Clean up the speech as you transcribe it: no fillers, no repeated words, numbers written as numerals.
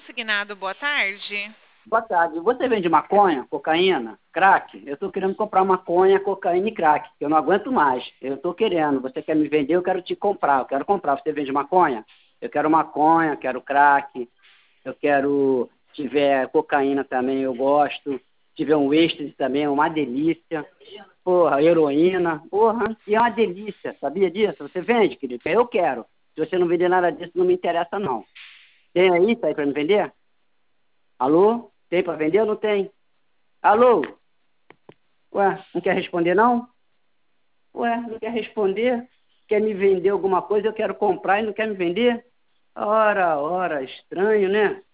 consignado, boa tarde. Boa tarde. Você vende maconha, cocaína, crack? Eu estou querendo comprar maconha, cocaína e crack. Eu não aguento mais. Eu estou querendo. Você quer me vender? Eu quero te comprar. Eu quero comprar. Você vende maconha? Eu quero maconha, quero crack. Eu quero... Se tiver cocaína também, eu gosto. Se tiver um êxtase também, é uma delícia. Porra, heroína. Porra, e é uma delícia. Sabia disso? Você vende, querido? Eu quero. Se você não vender nada disso, não me interessa, não. Tem aí, isso aí para me vender? Alô? Tem para vender ou não tem? Alô? Ué, não quer responder não? Ué, não quer responder? Quer me vender alguma coisa, eu quero comprar e não quer me vender? Ora, estranho, né?